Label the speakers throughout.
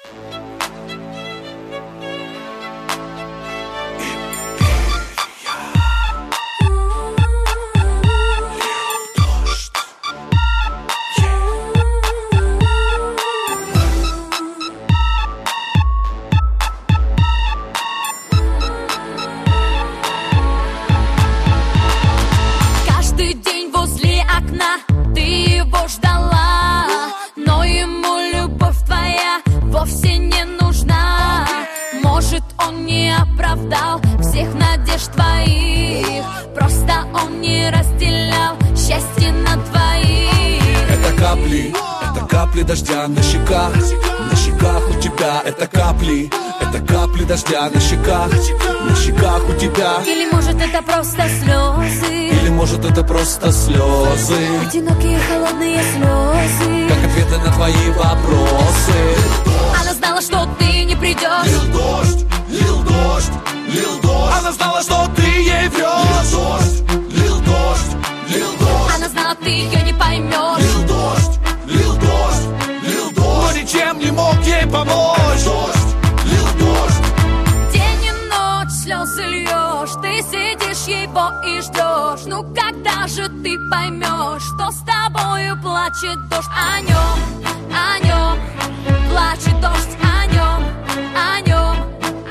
Speaker 1: Всех надежд твоих, просто он не разделял счастье на двоих.
Speaker 2: Это капли дождя на щеках у тебя. Это капли дождя на щеках у тебя.
Speaker 1: Или может это просто слезы,
Speaker 2: или может это просто слезы,
Speaker 1: одинокие холодные слезы,
Speaker 2: как ответы на твои вопросы.
Speaker 1: Она знала, что ты не придешь.
Speaker 2: Лил дождь, лил дождь, лил дождь. Она знала, что ты ей врешь. Лил дождь, лил дождь, лил дождь.
Speaker 1: Она знала, ты ее не поймешь.
Speaker 2: Лил дождь, лил дождь, лил дождь. Но ничем не мог ей помочь. Дождь, лил дождь.
Speaker 1: День и ночь слезы льешь, ты сидишь его и ждешь. Ну когда же ты поймешь, что с тобою плачет дождь? О нем плачет дождь, о нем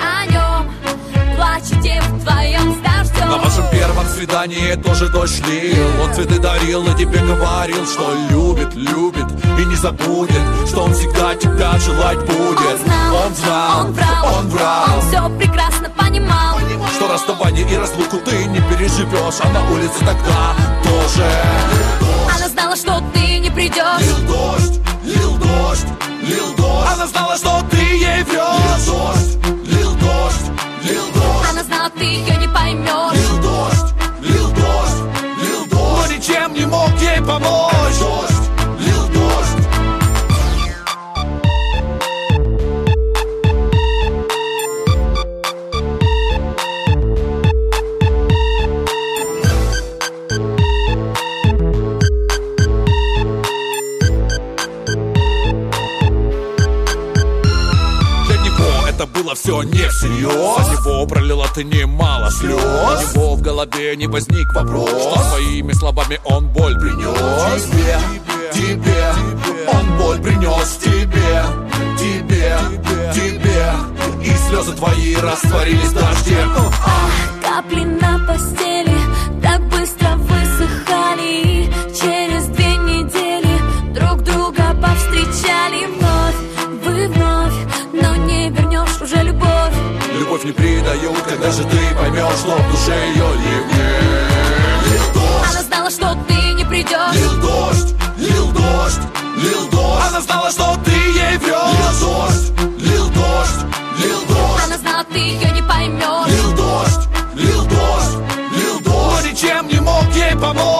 Speaker 1: плачете вдвоем с дождем.
Speaker 2: На вашем первом свидании тоже дождь лил. Он цветы дарил и тебе говорил, что любит и не забудет, что он всегда тебя желать будет.
Speaker 1: Он знал, он врал, он все прекрасно понимал,
Speaker 2: что расставание и разлуку ты не переживешь, а на улице тогда тоже.
Speaker 1: Она знала, что ты не придешь.
Speaker 2: Лил дождь, лил дождь, лил дождь. Она знала, что ты ей врешь. Лил дождь, лил дождь, лил дождь.
Speaker 1: Она знала, ты ее не поймешь.
Speaker 2: Лил дождь, лил дождь, лил дождь. Но ничем не мог ей помочь. Дождь, лил дождь. Было все не всерьез. За него пролила ты немало слез. У него в голове не возник вопрос, что своими словами он боль принес тебе. Он боль принес тебе. И слезы твои растворились в дожде.
Speaker 1: Капли на постели так быстро высыхали. Через 2 недели друг друга повстречали. Вы вновь, но не вернешь уже любовь.
Speaker 2: Любовь не предают, когда же ты поймешь, что в душе ее нет.
Speaker 1: Она знала, что ты не придешь.
Speaker 2: Лил дождь, лил дождь, лил дождь. Она знала, что ты ей врешь. Лил дождь, лил дождь, лил дождь.
Speaker 1: Она знала, ты ее не поймешь.
Speaker 2: Лил дождь, лил дождь, лил дождь. Но ничем не мог ей помочь.